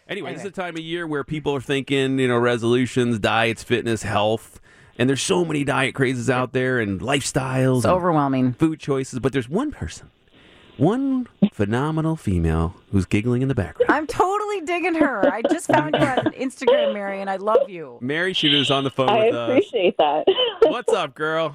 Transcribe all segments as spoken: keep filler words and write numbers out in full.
Anyway, Anyway. this is the time of year where people are thinking, you know, resolutions, diets, fitness, health. And there's so many diet crazes out there and lifestyles It's and overwhelming. food choices. But there's one person, one phenomenal female who's giggling in the background. I'm totally digging her. I just found you on Instagram, Mary, and I love you. Mary Shooter is on the phone I with us. appreciate that. What's up, girl?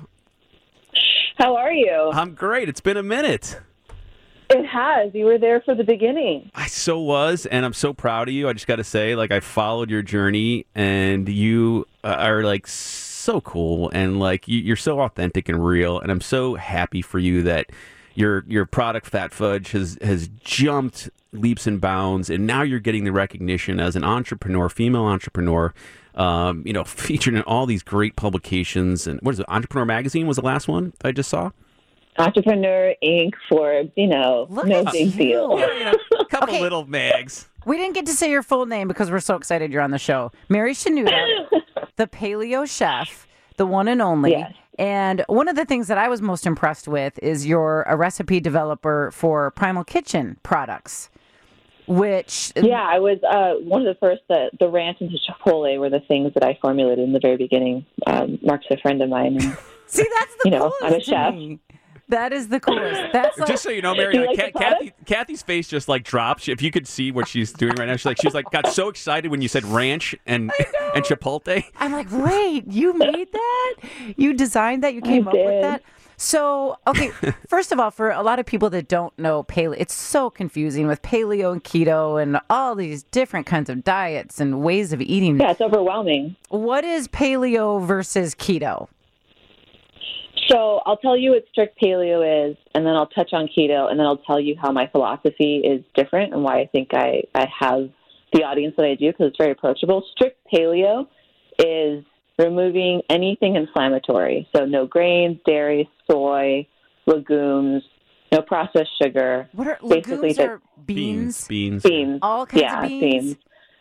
How are you? I'm great. It's been a minute. It has. You were there for the beginning. I so was, and I'm so proud of you. I just got to say, like, I followed your journey, and you uh, are, like, so cool, and, like, you, you're so authentic and real, and I'm so happy for you that your your product, Fat Fudge, has, has jumped leaps and bounds, and now you're getting the recognition as an entrepreneur, female entrepreneur, um, you know, featured in all these great publications. And what is it? Entrepreneur Magazine was the last one I just saw. Entrepreneur, Incorporated, Forbes, you know, Look no at big you. deal. You know, a couple Okay. little mags. We didn't get to say your full name because we're so excited you're on the show. Mary Shanuda, the paleo chef, the one and only. Yes. And one of the things that I was most impressed with is you're a recipe developer for Primal Kitchen products, which Yeah, I was uh, one of the first. Uh, the ranch and Chipotle were the things that I formulated in the very beginning. Um, Mark's a friend of mine. And see, that's the You know, coolest I'm a to chef. me. That is the coolest. That's like, Just so you know, Mary, Do you like, like Ca- the Kathy, Kathy's face just like dropped. If you could see what she's doing right now, she's like, she's like, got so excited when you said ranch and and Chipotle. I'm like, wait, you made that? You designed that? You came up with did. that? So, okay, first of all, for a lot of people that don't know paleo, it's so confusing with paleo and keto and all these different kinds of diets and ways of eating. yeah, it's overwhelming. What is paleo versus keto? So I'll tell you what strict paleo is, and then I'll touch on keto, and then I'll tell you how my philosophy is different and why I think I, I have the audience that I do, because it's very approachable. Strict paleo is removing anything inflammatory. So no grains, dairy, soy, legumes, no processed sugar. What are Basically legumes the- or beans? Beans. Beans. All kinds yeah, of beans?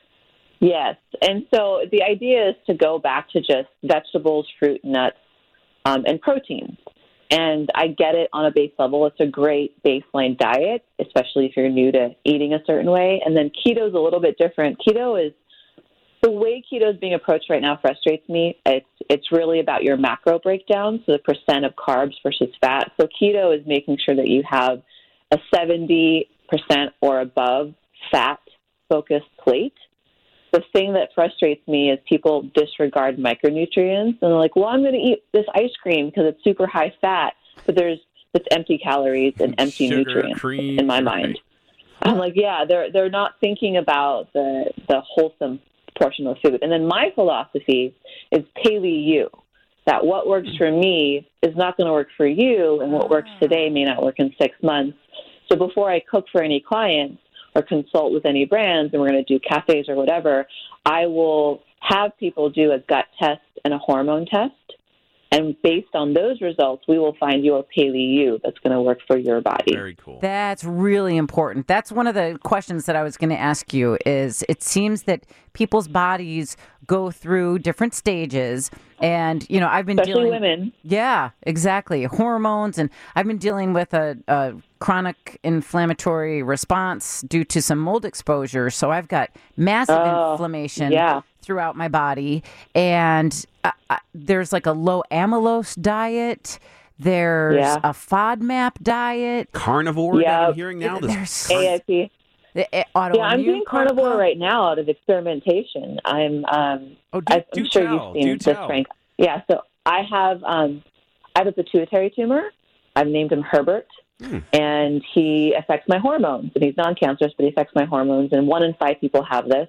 Yes. And so the idea is to go back to just vegetables, fruit, nuts, um, and protein. And I get it on a base level. It's a great baseline diet, especially if you're new to eating a certain way. And then keto is a little bit different. Keto is the way keto is being approached right now frustrates me. It's it's really about your macro breakdown, so the percent of carbs versus fat. So keto is making sure that you have a seventy percent or above fat-focused plate. The thing that frustrates me is people disregard micronutrients, and they're like, well, I'm going to eat this ice cream because it's super high fat, but there's it's empty calories and empty Sugar, nutrients cream, in my right. mind. I'm like, yeah, they're they're not thinking about the the wholesome portion of food. And then my philosophy is paleo, that what works for me is not going to work for you, and what works today may not work in six months. So before I cook for any clients or consult with any brands, and we're going to do cafes or whatever, I will have people do a gut test and a hormone test. And based on those results, we will find your paleo that's going to work for your body. Very cool. That's really important. That's one of the questions that I was going to ask you is it seems that people's bodies go through different stages. And, you know, I've been Especially dealing... women. Yeah, exactly. Hormones. And I've been dealing with a, a chronic inflammatory response due to some mold exposure. So I've got massive Oh, inflammation yeah. throughout my body. And uh, uh, there's like a low amylose diet. There's Yeah. a FODMAP diet. Carnivore that Yeah. I'm hearing now. This There's A I P. the, uh, autoimmune Yeah, I'm doing carnivore protocol. right now out of experimentation. I'm, um, Oh, do, I, do I'm sure tell. you've seen do this, tell. Frank. Yeah, so I have, um, I have a pituitary tumor. I've named him Herbert, Hmm. and he affects my hormones. And he's non-cancerous, but he affects my hormones. And one in five people have this,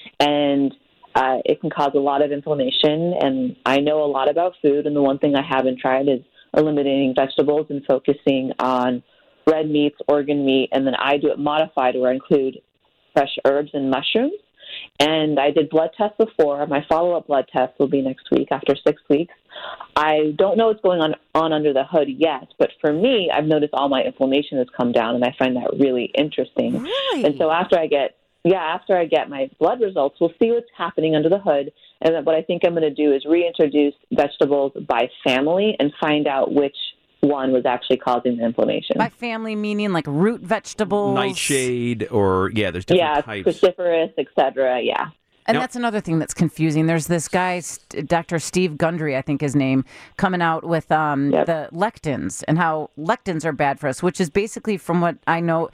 and uh, it can cause a lot of inflammation. And I know a lot about food, and the one thing I haven't tried is eliminating vegetables and focusing on red meats, organ meat, and then I do it modified where I include fresh herbs and mushrooms. And I did blood tests before. My follow-up blood test will be next week after six weeks. I don't know what's going on, on under the hood yet, but for me, I've noticed all my inflammation has come down, and I find that really interesting. Really? And so after I get, yeah, after I get my blood results, we'll see what's happening under the hood. And then what I think I'm going to do is reintroduce vegetables by family and find out which one was actually causing the inflammation. By family, meaning like root vegetables? Nightshade, or, yeah, there's different yeah, types. cruciferous, et cetera, yeah. And Now- that's another thing that's confusing. There's this guy, St- Doctor Steve Gundry, I think his name, coming out with um, Yep. the lectins and how lectins are bad for us, which is basically, from what I know,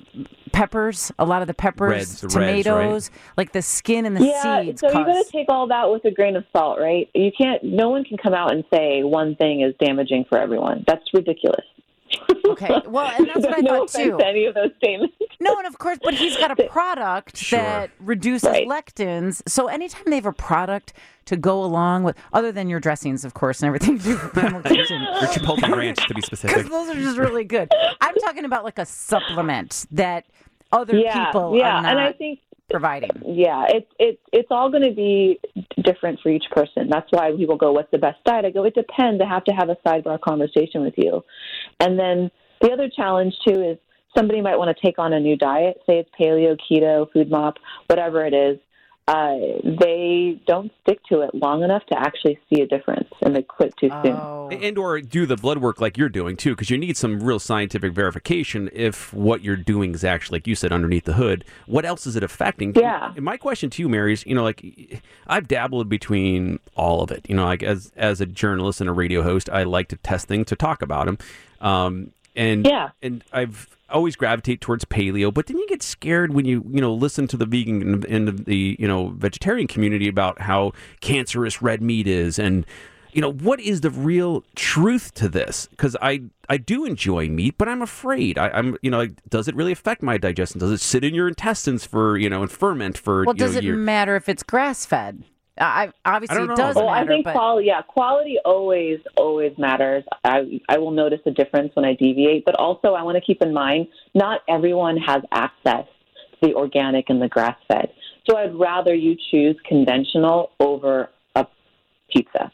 peppers, a lot of the peppers, Reds, the reds, tomatoes, like the skin and the Yeah, seeds. so you got cause- to take all that with a grain of salt, right? You can't, no one can come out and say one thing is damaging for everyone. That's ridiculous. Okay, well, and that's what I no thought offense too. to any of those statements. No, and of course, but he's got a product Sure. that reduces Right. lectins. So anytime they have a product to go along with, other than your dressings, of course, and everything you do for Primal Kitchen, Or Chipotle Ranch, to be because specific. those are just really good. I'm talking about like a supplement that other Yeah, people yeah, are not and I think providing. yeah, it's it's it's all going to be different for each person. That's why people go, "What's the best diet?" I go, "It depends." I have to have a sidebar conversation with you, and then the other challenge too is somebody might want to take on a new diet. Say it's paleo, keto, food mop, whatever it is. Uh, they don't stick to it long enough to actually see a difference, and they quit too soon. Oh. And or do the blood work like you're doing, too, because you need some real scientific verification if what you're doing is actually, like you said, underneath the hood. What else is it affecting? Yeah. And my question to you, Mary, is, you know, like, I've dabbled between all of it. You know, like, as as a journalist and a radio host, I like to test things, to talk about them. Um, and, Yeah. and I've always gravitate towards paleo, but then you get scared when you, you know, listen to the vegan and, and the, you know, vegetarian community about how cancerous red meat is. And, you know, what is the real truth to this? Because I, I do enjoy meat, but I'm afraid. I, I'm, you know, like, does it really affect my digestion? Does it sit in your intestines for, you know, and ferment for, Well, you does know, it years? matter if it's grass fed? I obviously I don't it know. does Well, I matter, think but quality, yeah, quality always, always matters. I, I will notice a difference when I deviate, but also I want to keep in mind, not everyone has access to the organic and the grass-fed. So I'd rather you choose conventional over a pizza.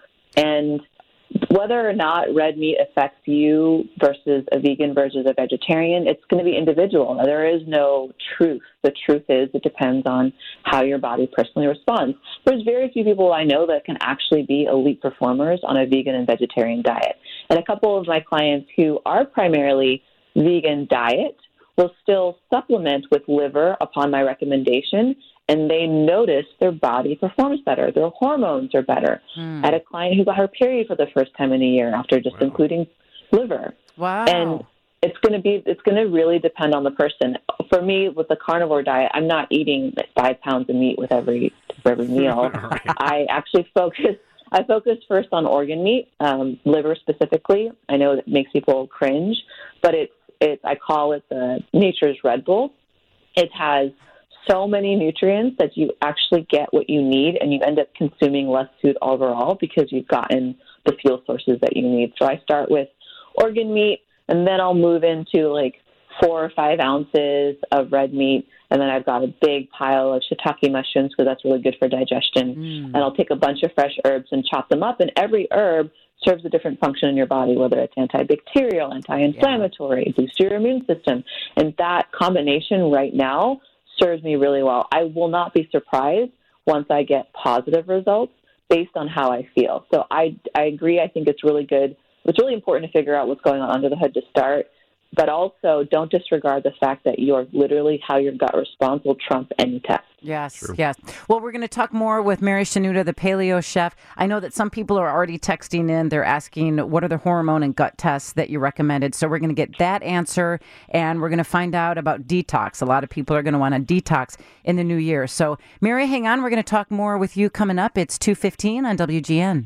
And whether or not red meat affects you versus a vegan versus a vegetarian, it's going to be individual. There is no truth. The truth is it depends on how your body personally responds. There's very few people I know that can actually be elite performers on a vegan and vegetarian diet. And a couple of my clients who are primarily vegan diet will still supplement with liver upon my recommendation, and they notice their body performs better. Their hormones are better. Hmm. I had a client who got her period for the first time in a year after just Wow. including liver. wow. And it's going to be, it's going to really depend on the person. For me, with the carnivore diet, I'm not eating five pounds of meat with every, for every meal. Right. I actually focus, I focus first on organ meat, um, liver specifically. I know that makes people cringe, but it's, it's, I call it the nature's Red Bull. It has so many nutrients that you actually get what you need, and you end up consuming less food overall because you've gotten the fuel sources that you need. So I start with organ meat, and then I'll move into like four or five ounces of red meat, and then I've got a big pile of shiitake mushrooms because that's really good for digestion. Mm. And I'll take a bunch of fresh herbs and chop them up, and every herb serves a different function in your body, whether it's antibacterial, anti-inflammatory, boost your immune system. And that combination right now serves me really well. I will not be surprised once I get positive results based on how I feel. So I, I agree. I think it's really good. It's really important to figure out what's going on under the hood to start, but also don't disregard the fact that you're literally how your gut responds will trump any test. Yes, True. yes. Well, we're going to talk more with Mary Shenouda, the paleo chef. I know that some people are already texting in. They're asking, what are the hormone and gut tests that you recommended? So we're going to get that answer, and we're going to find out about detox. A lot of people are going to want to detox in the new year. So, Mary, hang on. We're going to talk more with you coming up. It's two fifteen on W G N.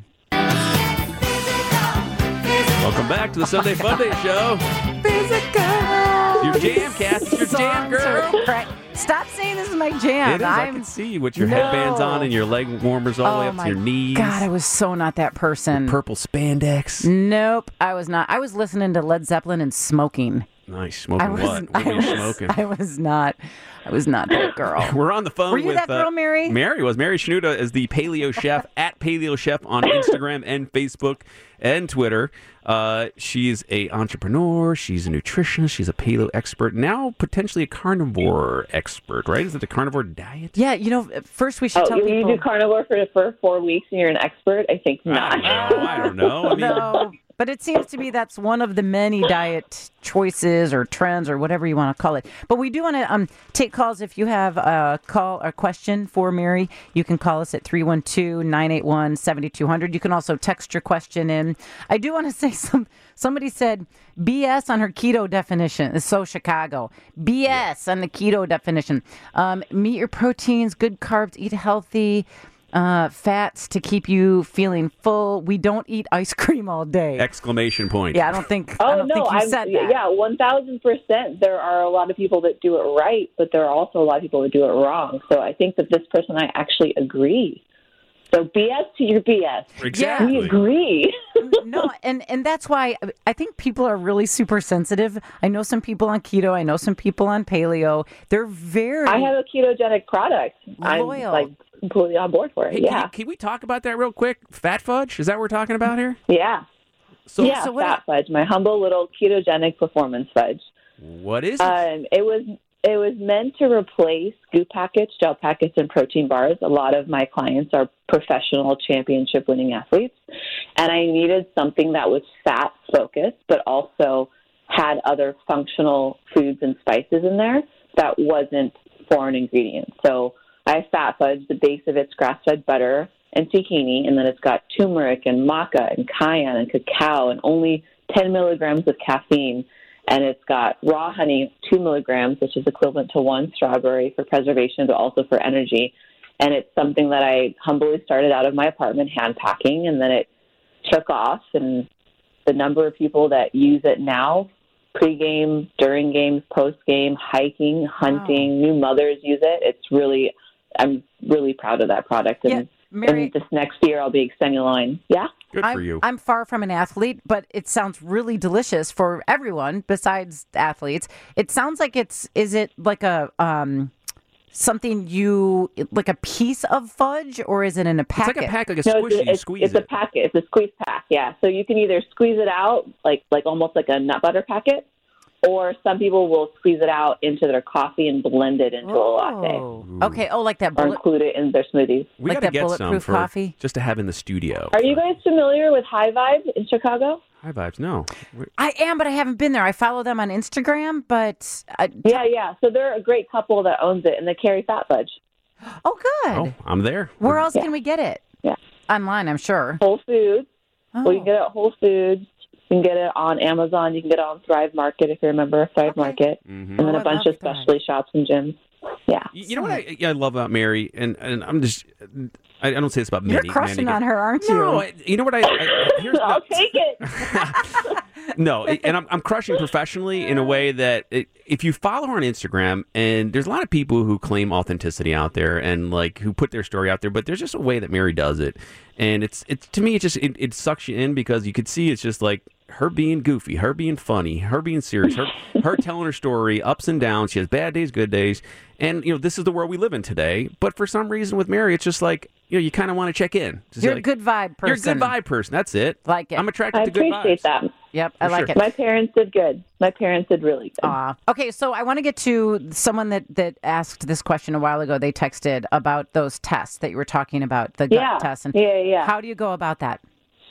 Welcome back to the Sunday Funday Show. Physical. Your jam, Cass. It's your jam, Songs are girl. cra- Stop saying this is my jam. It is. I I'm, can see you with your No. headbands on and your leg warmers all the way oh up my to your knees. God, I was so not that person. Purple spandex. Nope, I was not. I was listening to Led Zeppelin and smoking. Nice. Smoking I was, what? What I were you was, smoking? I was not. I was not that girl. We're on the phone Were you with that girl, uh, Mary? Mary was. Mary Shenouda is the Paleo Chef at Paleo Chef on Instagram and Facebook and Twitter. Uh, she's a entrepreneur. She's a nutritionist. She's a paleo expert. Now potentially a carnivore expert, right? Is it a carnivore diet? Yeah, you know, first we should Oh, tell you, people. you do carnivore for, for four weeks and you're an expert? I think I not. don't know. I don't know. I mean, no, But it seems to be that's one of the many diet choices or trends or whatever you want to call it. But we do want to um, take calls. If you have a call or question for Mary, you can call us at three one two, nine eight one, seven two zero zero. You can also text your question in. I do want to say some. Somebody said B S on her keto definition. It's so Chicago. B S on the keto definition. Um, meet your proteins, good carbs, eat healthy. Uh, fats to keep you feeling full. We don't eat ice cream all day. Exclamation point. Yeah, I don't think. Oh I don't no, think you I'm, said that. yeah, one thousand percent. There are a lot of people that do it right, but there are also a lot of people that do it wrong. So I think that this person and I actually agree. So B S to your B S. Exactly. We agree. No, and and that's why I think people are really super sensitive. I know some people on keto. I know some people on paleo. They're very. I have a ketogenic product. Loyal. I'm like completely on board for it. Hey, yeah. Can, you- can we talk about that real quick? Fat fudge? Is that what we're talking about here? Yeah. So, yeah, so what- fat fudge, my humble little ketogenic performance fudge. what is it? Um, it was it was meant to replace Scoop packets, gel packets, and protein bars. A lot of my clients are professional championship winning athletes, and I needed something that was fat focused, but also had other functional foods and spices in there that wasn't foreign ingredients. So I have fat fudge. The base of it's grass-fed butter and zucchini, and then it's got turmeric and maca and cayenne and cacao and only ten milligrams of caffeine. And it's got raw honey, two milligrams, which is equivalent to one strawberry for preservation, but also for energy. And it's something that I humbly started out of my apartment hand packing, and then it took off. And the number of people that use it now, pre-game, during games, post-game, hiking, hunting, wow. New mothers use it. It's really, I'm really proud of that product. And, yeah, Mary, and this next year I'll be extending the line. Yeah? Good I'm, for you. I'm far from an athlete, but it sounds really delicious for everyone besides athletes. It sounds like it's, is it like a, um, something you, like a piece of fudge, or is it in a packet? It's like a pack, like a No, squishy. it's, You it's, squeeze it's it. a packet. It's a squeeze pack, yeah. So you can either squeeze it out, like like almost like a nut butter packet, or some people will squeeze it out into their coffee and blend it into oh. a latte. Ooh. Okay, oh, like that Or bullet, include it in their smoothies. We like got to that get some bulletproof for coffee? just to have in the studio. Are you guys familiar with High Vibe in Chicago? High vibes? No. We're- I am, but I haven't been there. I follow them on Instagram, but I, Yeah, yeah. So they're a great couple that owns it, and they carry Fat Fudge. oh, good. Oh, I'm there. Where else Yeah. can we get it? Yeah. Online, I'm sure. Whole Foods. Oh. Well, you can get it at Whole Foods. You can get it on Amazon. You can get it on Thrive Market if you're a member of Thrive Okay. Market. Mhm. And then Oh, a I bunch love of specialty shops and gyms. Yeah. You you know what I, I love about Mary, and, and I'm just, I, I don't say this about You're many. crushing many on her, aren't you? No, I, you know what I, I here's I'll no, take it. no, and I'm, I'm crushing professionally in a way that it, if you follow her on Instagram, and there's a lot of people who claim authenticity out there and like who put their story out there, but there's just a way that Mary does it, and it's it's to me it just it, it sucks you in because you could see it's just like her being goofy, her being funny, her being serious, her her telling her story, ups and downs. She has bad days, good days, and you know this is the world we live in today. But for some reason with Mary, it's just like you know you kind of want to check in. Just You're like, a good vibe person. You're a good vibe person. That's it. Like it. I'm attracted I to good appreciate vibes. that. Yep, I For like sure. it. My parents did good. My parents did really good. Aw. Okay, so I want to get to someone that, that asked this question a while ago. They texted about those tests that you were talking about, the gut Yeah. tests. And Yeah, yeah. how do you go about that?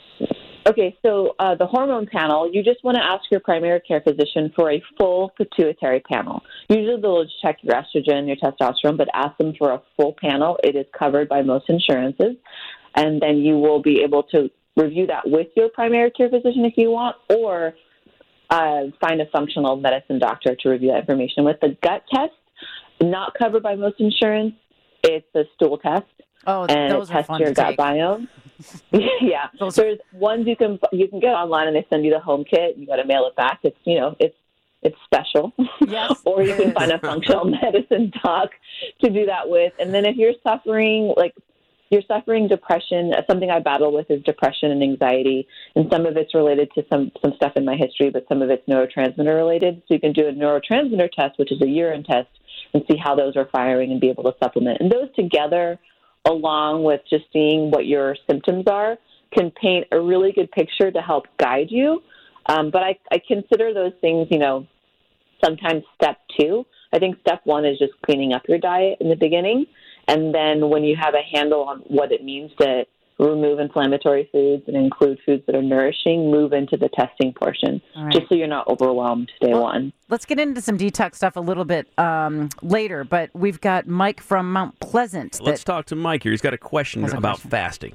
Okay, so uh, the hormone panel, you just want to ask your primary care physician for a full pituitary panel. Usually they'll just check your estrogen, your testosterone, but ask them for a full panel. It is covered by most insurances. And then you will be able to review that with your primary care physician if you want, or uh, find a functional medicine doctor to review that information. With the gut test, not covered by most insurance, it's a stool test. Oh, and those it are tests fun your to gut take. biome. yeah, Those- there's ones you can you can get online, and they send you the home kit. You got to mail it back. It's you know it's it's special. Yes, or you it can is. find a functional medicine doc to do that with. And then if you're suffering like you're suffering depression, uh, something I battle with is depression and anxiety, and some of it's related to some some stuff in my history, but some of it's neurotransmitter related. So you can do a neurotransmitter test, which is a urine test, and see how those are firing and be able to supplement. And those together, along with just seeing what your symptoms are, can paint a really good picture to help guide you. Um, but I, I consider those things, you know, sometimes step two. I think step one is just cleaning up your diet in the beginning. And then when you have a handle on what it means to remove inflammatory foods and include foods that are nourishing, move into the testing portion, right. just so you're not overwhelmed day well, one. Let's get into some detox stuff a little bit um, later, but we've got Mike from Mount Pleasant. Let's talk to Mike here. He's got a question a about question. fasting.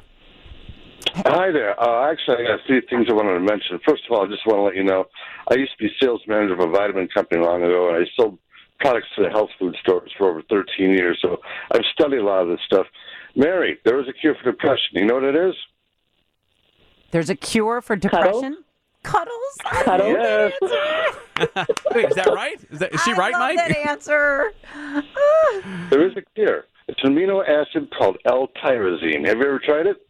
Hi there. Uh, actually, I got three things I wanted to mention. First of all, I just want to let you know, I used to be sales manager of a vitamin company long ago, and I sold products to the health food stores for over thirteen years, so I've studied a lot of this stuff. Mary, there is a cure for depression. You know what it is? There's a cure for depression? Cuddles? Cuddles? Yes. Wait, is that right? Is, that, is she I right, love Mike? that answer. There is a cure. It's an amino acid called L-tyrosine. Have you ever tried it?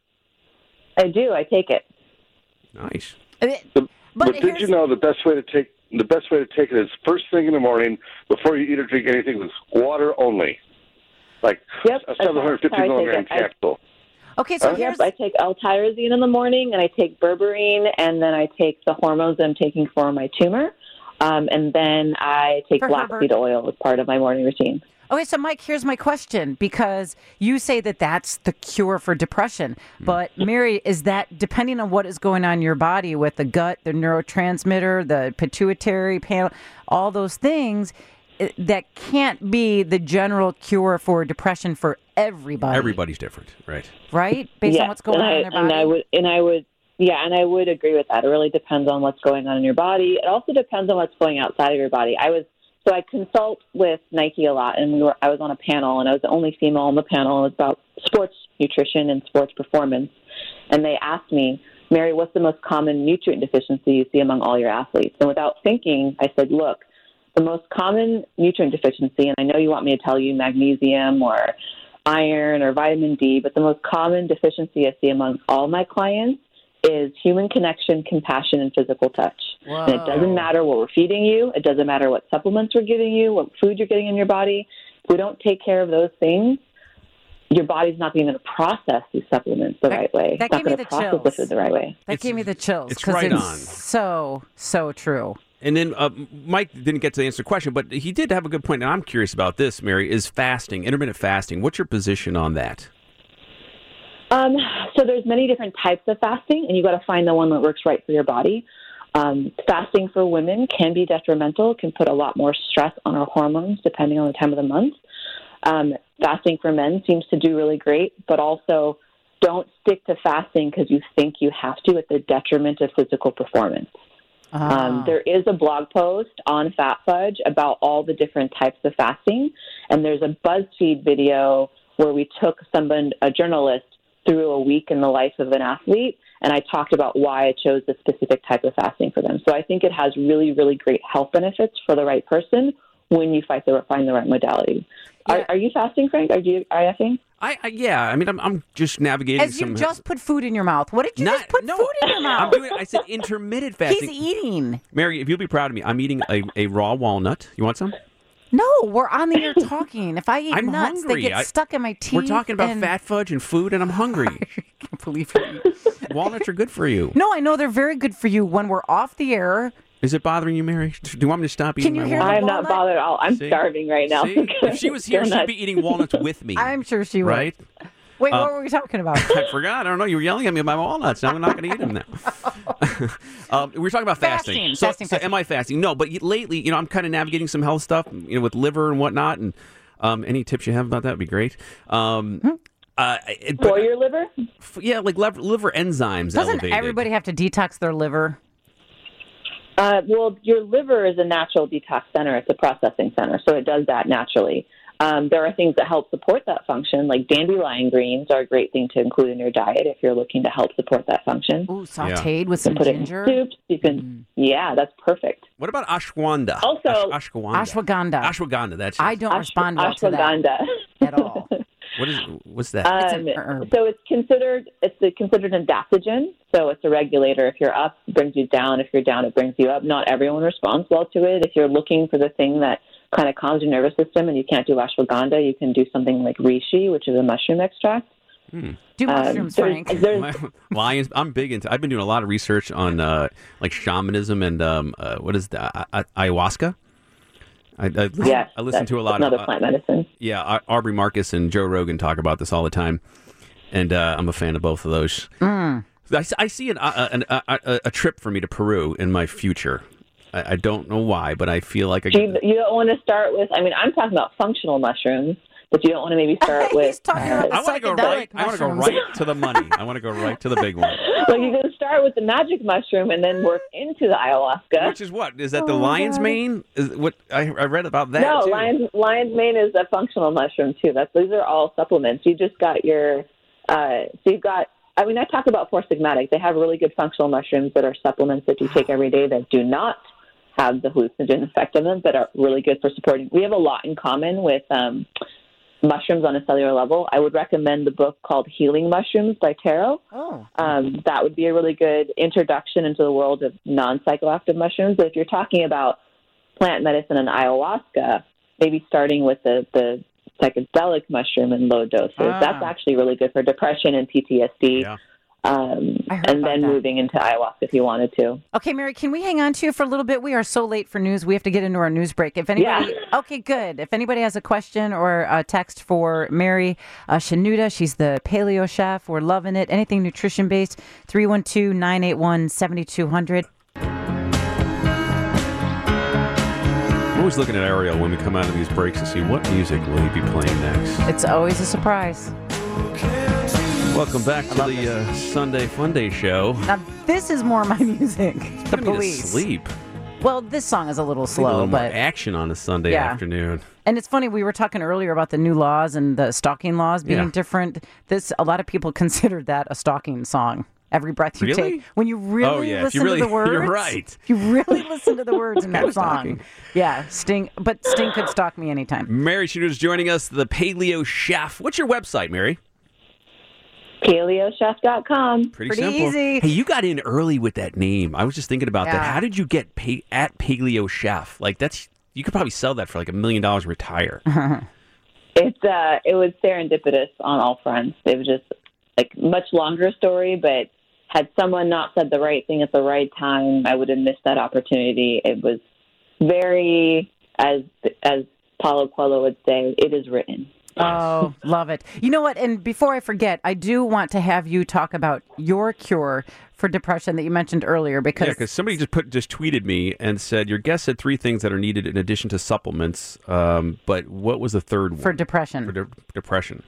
I do. I take it. Nice. The, But but did here's- you know the best way to take the best way to take it is first thing in the morning before you eat or drink anything with water only, like Yep, a seven hundred fifty that's how I take milligram it. I- capsule. Okay, so Huh? here's... Yep, I take L-tyrosine in the morning, and I take berberine, and then I take the hormones I'm taking for my tumor, um, and then I take For black Herbert. seed oil as part of my morning routine. Okay, so Mike, here's my question, because you say that that's the cure for depression. But Mary, is that depending on what is going on in your body with the gut, the neurotransmitter, the pituitary panel, all those things, it- that can't be the general cure for depression for everybody. Everybody's different, right? Right? Based on Yes, what's going and on I, in their body. And I would, and I would, yeah, and I would agree with that. It really depends on what's going on in your body. It also depends on what's going outside of your body. I was so I consult with Nike a lot, and we were I was on a panel, and I was the only female on the panel. It was about sports nutrition and sports performance, and they asked me, Mary, what's the most common nutrient deficiency you see among all your athletes? And without thinking, I said, look, the most common nutrient deficiency, and I know you want me to tell you magnesium or iron or vitamin D, but the most common deficiency I see among all my clients is human connection, compassion, and physical touch. Whoa. And it doesn't matter what we're feeding you. It doesn't matter what supplements we're giving you, what food you're getting in your body. If we don't take care of those things, your body's not even going to process these supplements the That- right way. that It's not gave me going the to process chills. the food the right way. That It's- gave me the chills. it's 'cause right it's on. So, so true. And then uh, Mike didn't get to answer the question, but he did have a good point, and I'm curious about this, Mary, is fasting, intermittent fasting. What's your position on that? Um, so there's many different types of fasting, and you got to find the one that works right for your body. Um, fasting for women can be detrimental, can put a lot more stress on our hormones depending on the time of the month. Um, fasting for men seems to do really great, but also don't stick to fasting because you think you have to at the detriment of physical performance. Ah. Um, there is a blog post on Fat Fudge about all the different types of fasting, and there's a BuzzFeed video where we took someone, a journalist, through a week in the life of an athlete, and I talked about why I chose the specific type of fasting for them. So I think it has really, really great health benefits for the right person when you find the, find the right modality. Yeah. Are, are you fasting, Frank? Are you IFing? I, I yeah, I mean, I'm I'm just navigating As some. you just put food in your mouth. What did you Not- just put no, food in your I'm mouth? doing. I said intermittent fasting. He's eating. Mary, if you'll be proud of me, I'm eating a, a raw walnut. You want some? No, we're on the air talking. If I eat I'm nuts, hungry. they get I- stuck in my teeth. We're talking about and... fat fudge and food, and I'm hungry. I can't believe you. Walnuts are good for you. No, I know they're very good for you when we're off the air. Is it bothering you, Mary? Do you want me to stop eating Can you my hear walnuts? I'm not walnut? bothered at all. I'm See? starving right now. See? If she was here, she'd Donuts. be eating walnuts with me. I'm sure she would. right? Wait, Uh, what were we talking about? I forgot. I don't know. You were yelling at me about my walnuts. Now I'm not going to eat them now. um, we were talking about fasting. Fasting, So, fasting, so fasting. am I fasting? No, but y- lately, you know, I'm kind of navigating some health stuff, you know, with liver and whatnot. And um, any tips you have about that would be great. Um, Hmm? uh, it- but, For your liver? f- yeah, like liver, liver enzymes Doesn't elevated. everybody have to detox their liver? Uh, well, your liver is a natural detox center. It's a processing center, so it does that naturally. Um, there are things that help support that function, like dandelion greens are a great thing to include in your diet if you're looking to help support that function. Ooh, sauteed with You some can put ginger. it in soups. You can, yeah, that's perfect. What about ashwagandha? Also- Ash- ashwagandha. Ashwagandha. Ashwagandha. That's it. I don't Ash- respond well to that ashwagandha. at all. What is? What's that? It's Um, an herb. so it's considered it's a, considered an adaptogen. So it's a regulator. If you're up, it brings you down. If you're down, it brings you up. Not everyone responds well to it. If you're looking for the thing that kind of calms your nervous system and you can't do ashwagandha, you can do something like reishi, which is a mushroom extract. Do Um, mushrooms, there's- Frank. there's- Lions. I'm big into. I've been doing a lot of research on uh, like shamanism and um, uh, what is the uh, uh, ayahuasca. I, I, listen, yes, I listen that's to a lot another of uh, plant medicine. yeah. Ar- Aubrey Marcus and Joe Rogan talk about this all the time, and uh, I'm a fan of both of those. Mm. I, I see an, uh, an, a, a, a trip for me to Peru in my future. I, I don't know why, but I feel like I. You, you don't want to start with. I mean, I'm talking about functional mushrooms, but you don't want to maybe start with. He's talking about I want to go right. I want to go right to the money. I want to go right to the big one. Well, you can start with the magic mushroom and then work into the ayahuasca. Which is what? Is that the Oh, lion's God. mane? Is what I, I read about that? No, too. lion's lion's mane is a functional mushroom too. That's these are all supplements. You just got your. Uh, so you've got. I mean, I talk about Four Sigmatic. They have really good functional mushrooms that are supplements that you take every day that do not have the hallucinogen effect of them, but are really good for supporting. We have a lot in common with um, mushrooms on a cellular level. I would recommend the book called Healing Mushrooms by Taro. Oh. Um, that would be a really good introduction into the world of non-psychoactive mushrooms. But if you're talking about plant medicine and ayahuasca, maybe starting with the, the psychedelic mushroom in low doses. Ah. That's actually really good for depression and P T S D. Yeah. Um, I heard and about then that. moving into ayahuasca if you wanted to. Okay, Mary, can we hang on to you for a little bit? We are so late for news. We have to get into our news break. If anybody, Yeah. okay, good. If anybody has a question or a text for Mary uh, Shenouda, she's the paleo chef. We're loving it. Anything nutrition based, three one two, nine eight one, seven two zero zero. I'm always looking at Ariel when we come out of these breaks to see what music will he be playing next. It's always a surprise. Welcome back to the uh, Sunday Fun Day show. Now, this is more my music. The Putting me to Police. sleep. Well, this song is a little Need a slow, little more but action on a Sunday Yeah. afternoon. and it's funny. We were talking earlier about the new laws and the stalking laws being Yeah. different. This a lot of people consider that a stalking song. Every breath you Really? take, when you really Oh, yeah, if listen you really- to the words, you're right. If you really listen to the words in kind that of song, stalking? yeah, Sting. But Sting could stalk me anytime. Mary Shenouda is joining us, the Paleo Chef. What's your website, Mary? paleo chef dot com. Pretty, Pretty simple. easy. Hey, you got in early with that name. I was just thinking about that. Yeah. How did you get pa- at Paleo Chef? Like that's you could probably sell that for like a million dollars and retire. It's uh, it was serendipitous on all fronts. It was just like much longer story, but had someone not said the right thing at the right time, I would have missed that opportunity. It was very, as as Paulo Coelho would say, it is written. Oh, love it. You know what? And before I forget, I do want to have you talk about your cure for depression that you mentioned earlier because Yeah, because somebody just put just tweeted me and said your guest said three things that are needed in addition to supplements. Um, but what was the third for one? depression. For de- depression.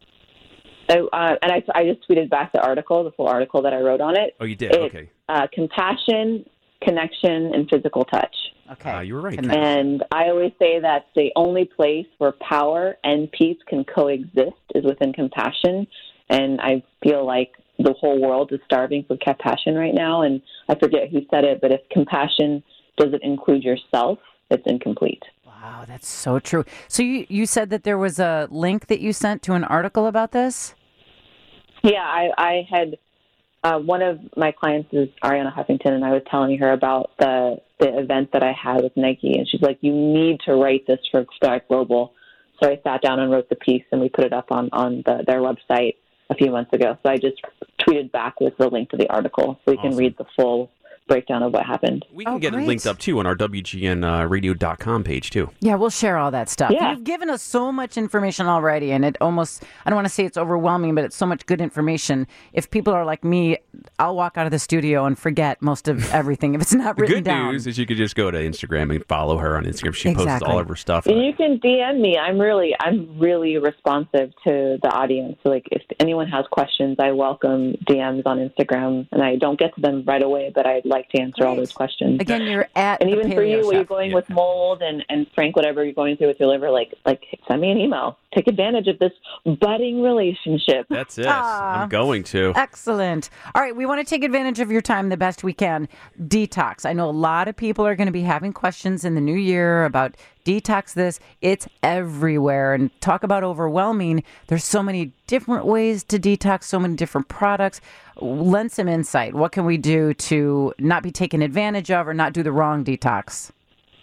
So, uh, and I, I just tweeted back the article, the full article that I wrote on it. Oh, you did? It's, Okay. Uh, compassion, connection, and physical touch. Okay. Ah, you were right. Connect. And I always say that's the only place where power and peace can coexist is within compassion. And I feel like the whole world is starving for compassion right now. And I forget who said it, but if compassion doesn't include yourself, it's incomplete. Wow, that's so true. So you, you said that there was a link that you sent to an article about this? Yeah, I, I had uh, one of my clients is Ariana Huffington, and I was telling her about the the event that I had with Nike, and she's like, "You need to write this for Start Global." So I sat down and wrote the piece, and we put it up on on the, their website a few months ago. So I just tweeted back with the link to the article, so we can Awesome. read the full breakdown of what happened. We can Oh, get it great. linked up too on our W G N radio dot com page too. Yeah, we'll share all that stuff. Yeah. You've given us so much information already, and it almost, I don't want to say it's overwhelming, but it's so much good information. If people are like me, I'll walk out of the studio and forget most of everything if it's not The written good down. news is you could just go to Instagram and follow her on Instagram. She posts Exactly. all of her stuff. And you can D M me. I'm really, I'm really responsive to the audience. So, like, if anyone has questions, I welcome D Ms on Instagram, and I don't get to them right away, but I'd like to answer all Great. those questions. Again, you're at And the even for Paleo you, where you're Chef. going Yeah. with mold and, and Frank, whatever you're going through with your liver, like, like send me an email. Take advantage of this budding relationship. That's it. Ah. I'm going to. Excellent. All right, we want to take advantage of your time the best we can. Detox. I know a lot of people are going to be having questions in the new year about detox this. It's everywhere. And talk about overwhelming. There's so many different ways to detox, so many different products. Lend some insight. What can we do to not be taken advantage of or not do the wrong detox?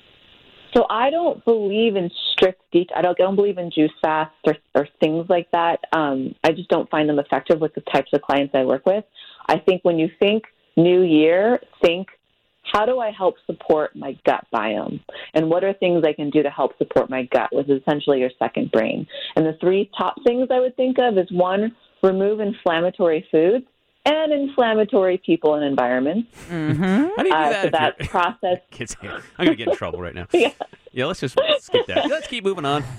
So I don't believe in strict det- I don't, I don't believe in juice fasts or, or things like that. Um, I just don't find them effective with the types of clients I work with. I think when you think new year, think, how do I help support my gut biome? And what are things I can do to help support my gut, which is essentially your second brain? And the three top things I would think of is one, remove inflammatory foods and inflammatory people and environments. Mm-hmm. How do you do Uh, that? so if that you're- process. Kids, I'm going to get in trouble right now. Yeah. Yeah, let's just skip that. Let's keep moving on.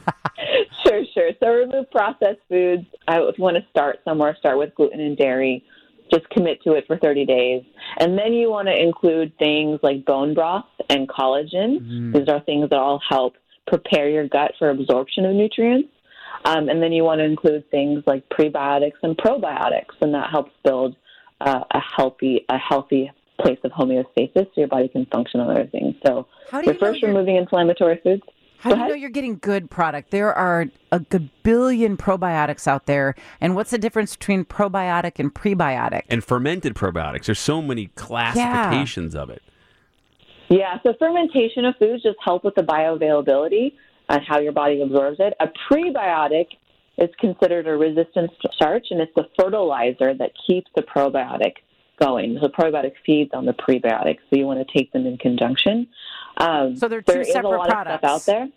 Sure, sure. So remove processed foods. I would want to start somewhere. Start with gluten and dairy. Just commit to it for thirty days. And then you want to include things like bone broth and collagen. Mm. These are things that all help prepare your gut for absorption of nutrients. Um, and then you want to include things like prebiotics and probiotics, and that helps build uh, a healthy a healthy place of homeostasis so your body can function on other things. So How do we're you know first you're- removing inflammatory foods. How Go do you ahead. know you're getting good product? There are a billion probiotics out there. And what's the difference between probiotic and prebiotic? And fermented probiotics. There's so many classifications of it. Yeah, so fermentation of foods just help with the bioavailability and how your body absorbs it. A prebiotic is considered a resistant starch, and it's the fertilizer that keeps the probiotic going. The probiotic feeds on the prebiotic, so you want to take them in conjunction. Um, So they're two there is a separate lot products. of stuff out there.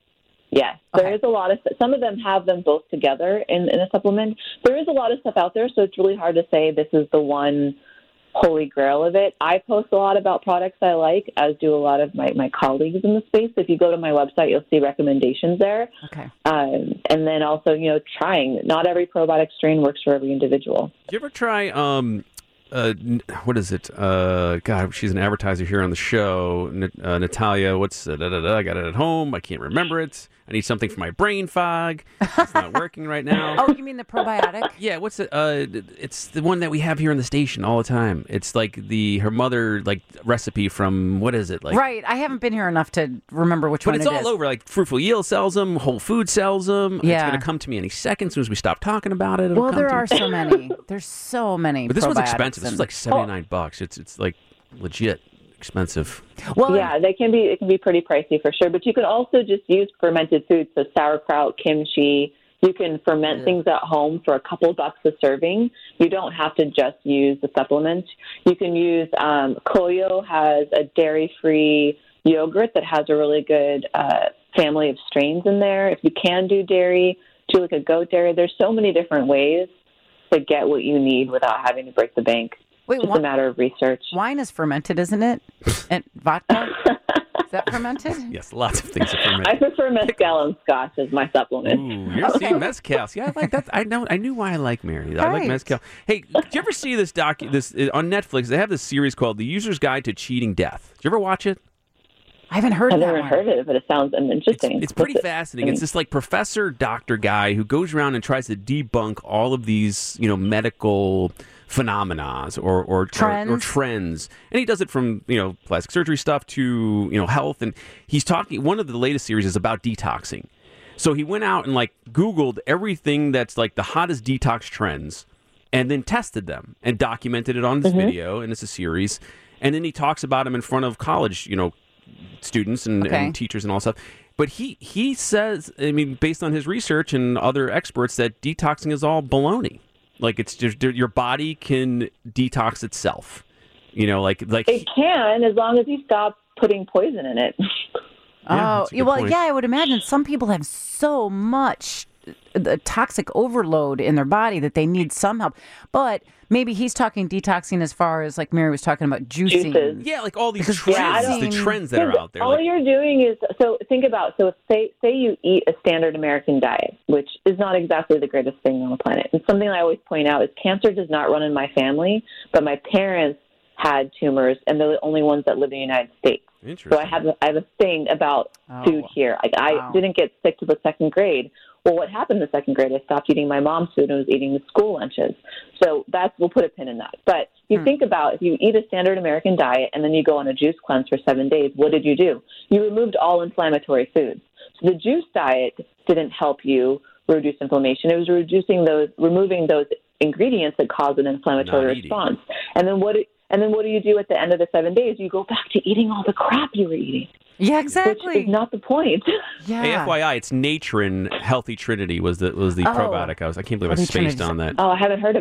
Yes, there Okay. is a lot of some of them have them both together in, in a supplement. There is a lot of stuff out there, so it's really hard to say this is the one holy grail of it. I post a lot about products I like, as do a lot of my, my colleagues in the space. If you go to my website, you'll see recommendations there. Okay. Um, and then also, you know, trying. Not every probiotic strain works for every individual. Did you ever try, um, uh, n- what is it? Uh, God, she's an advertiser here on the show. N- uh, Natalia, what's, uh, da, da, da, I got it at home. I can't remember it. I need something for my brain fog. It's not working right now. Oh, you mean the probiotic? Yeah, what's it? Uh, it's the one that we have here in the station all the time. It's like the her mother like recipe from what is it like? Right. I haven't been here enough to remember which But one it's it all is. over. Like Fruitful Yield sells them. Whole Food sells them. It's Yeah. going to come to me any second. As soon as we stop talking about it, it'll Well, come there to are me. so many. There's so many. But this one's probiotics expensive. This and- is like seventy nine bucks. It's it's like legit expensive. Well, Yeah, they can be. It can be pretty pricey for sure. But you can also just use fermented foods, so sauerkraut, kimchi. You can ferment things at home for a couple bucks a serving. You don't have to just use the supplement. You can use um, Koyo has a dairy-free yogurt that has a really good uh, family of strains in there. If you can do dairy, do like a goat dairy. There's so many different ways to get what you need without having to break the bank. Wait, It's wi- a matter of research. wine is fermented, isn't it? And vodka? Is that fermented? Yes, lots of things are I fermented. prefer mezcal and scotch as my supplement. Ooh, you're seeing mezcal. Yeah, I like that. I know. I knew why I like Mary. I like Right. mezcal. Hey, did you ever see this doc? This uh, on Netflix. They have this series called "The User's Guide to Cheating Death." Did you ever watch it? I haven't heard I've that never one. heard of it, but it sounds interesting. It's pretty What's it? fascinating. It's this like professor doctor guy who goes around and tries to debunk all of these, you know, medical phenomena or or Trends. or, or trends. And he does it from, you know, plastic surgery stuff to, you know, health. And he's talking, one of the latest series is about detoxing. So he went out and like Googled everything that's like the hottest detox trends and then tested them and documented it on this video. And it's a series. And then he talks about them in front of college, you know, students and, Okay. and teachers and all stuff. But he, he says, I mean, based on his research and other experts, that detoxing is all baloney. Like it's just your body can detox itself. You know, like like It can, as long as you stop putting poison in it. Yeah, Oh, that's a good well, point. yeah, I would imagine some people have so much the toxic overload in their body that they need some help. But maybe he's talking detoxing as far as like Mary was talking about juicing. Juices. yeah, like all these Because- trends, Yeah, I the don't- trends that are out there. All Like, you're doing is, so think about, so say, say you eat a standard American diet, which is not exactly the greatest thing on the planet. And something I always point out is cancer does not run in my family, but my parents had tumors, and they're the only ones that live in the United States. interesting. So I have a, I have a thing about Oh. food here. Like I Wow. didn't get sick till the second grade. Well, what happened in the second grade? I stopped eating my mom's food and was eating the school lunches. So that's we'll put a pin in that. But you Hmm. think about if you eat a standard American diet and then you go on a juice cleanse for seven days, what did you do? You removed all inflammatory foods. So the juice diet didn't help you reduce inflammation. It was reducing those, removing those ingredients that cause an inflammatory Not eating. response. And then what? And then what do you do at the end of the seven days? You go back to eating all the crap you were eating, Yeah, which exactly. is not the point. yeah. Hey, F Y I, it's Natron Healthy Trinity was the was the Oh. probiotic I was. I can't believe I Healthy spaced Trinity. on that. Oh, I haven't heard of it.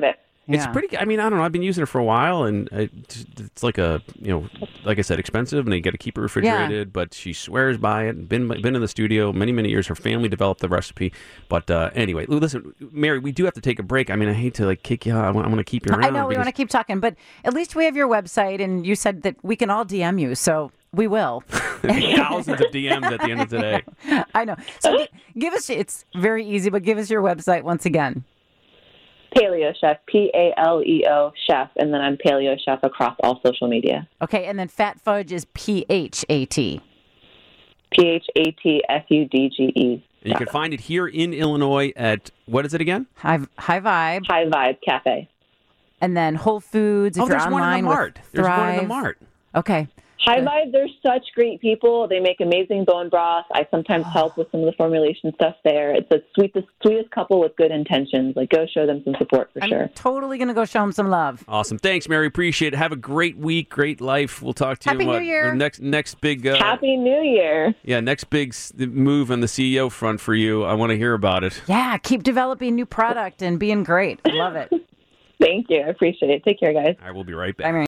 It's Yeah. pretty. I mean, I don't know. I've been using it for a while, and it's, it's like a you know, like I said, expensive, and you got to keep it refrigerated. But she swears by it. Been been in the studio many many years. Her family developed the recipe. But uh, anyway, listen, Mary, we do have to take a break. I mean, I hate to like kick you out. I want, I want to keep you around. I know we want to keep talking, but at least we have your website, and you said that we can all D M you, so we will. Thousands of D Ms at the end of today. I know. So g- give us. It's very easy, but give us your website once again. Paleo Chef, P A L E O Chef, and then I'm Paleo Chef across all social media. Okay, and then Fat Fudge is P H A T. P H A T F U D G E. And you can find it here in Illinois at, what is it again? High, high Vibe. High Vibe Cafe. And then Whole Foods. If oh, you're there's one in online the Mart. with There's Thrive. one in the Mart. Okay. High Vibe, they're such great people. They make amazing bone broth. I sometimes help with some of the formulation stuff there. It's the sweetest, sweetest couple with good intentions. Like, go show them some support for I'm sure. totally going to go show them some love. Awesome. Thanks, Mary. Appreciate it. Have a great week, great life. We'll talk to you. Happy what, New Year. Next, next big. Uh, Happy New Year. Yeah, next big s- move on the C E O front for you. I want to hear about it. Yeah, keep developing new product and being great. I love it. Thank you. I appreciate it. Take care, guys. I will be right back. Bye, Mary.